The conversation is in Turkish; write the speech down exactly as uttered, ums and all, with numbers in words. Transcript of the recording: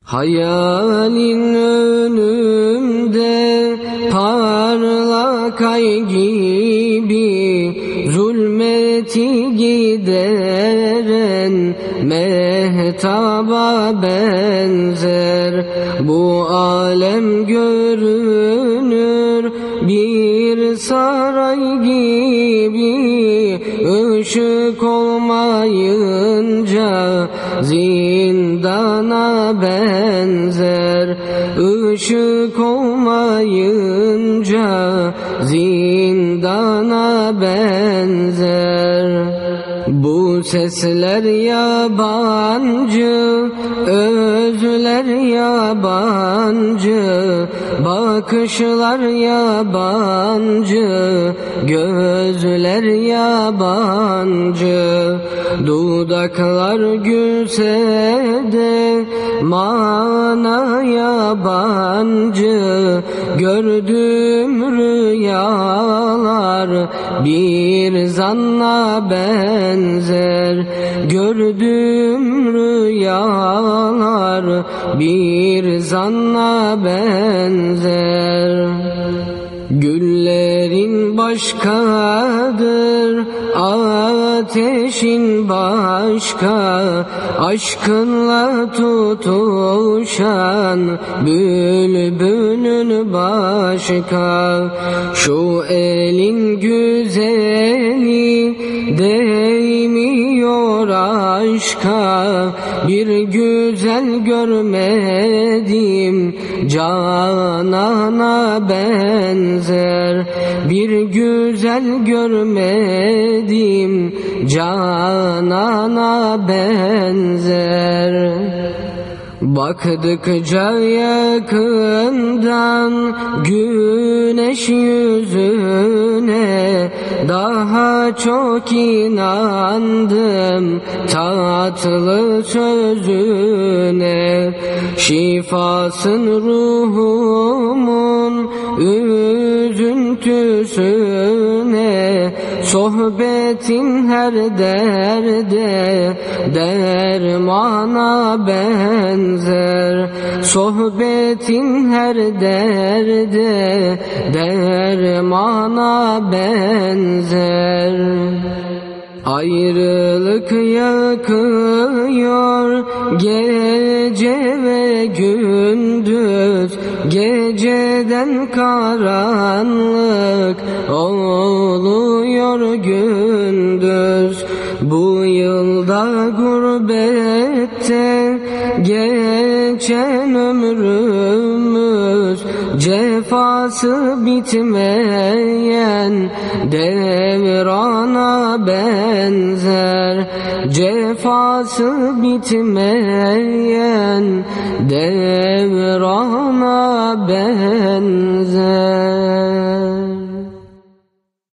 Hayalin önümde parlak ay gibi, zulmeti gideren mehtaba benzer. Bu alem görünür bir saray gibi, ışık olmayınca zindana benzer. Işık olmayınca zindana benzer. Bu sesler yabancı, özler yabancı, bakışlar yabancı, gözler yabancı. Dudaklar gülse de mana yabancı. Gördüğüm rüyalar bir zanna benzer. Gördüğüm rüyalar bir zanna benzer. Güllerin başkadır, ateşin başka, aşkınla tutuşan bülbülün başka. Şu elin güzeli değmiyor aşka, bir güzel görmedim canana benzer. Bir güzel görmedim canana benzer. Baktıkça yakından güneş yüzüne, daha çok inandım tatlı sözüne. Şifasın ruhumun üzüntüsüne, sohbetin her derde dermana benzer. Sohbetin her derde dermana benzer. Ayrılık yakıyor gece ve gündüz, geceden karanlık oluyor gündüz. Bu yılda gurbette geçen ömrümüz, cefası bitmeyen devrana benzer. Cefası bitmeyen devrana benzer.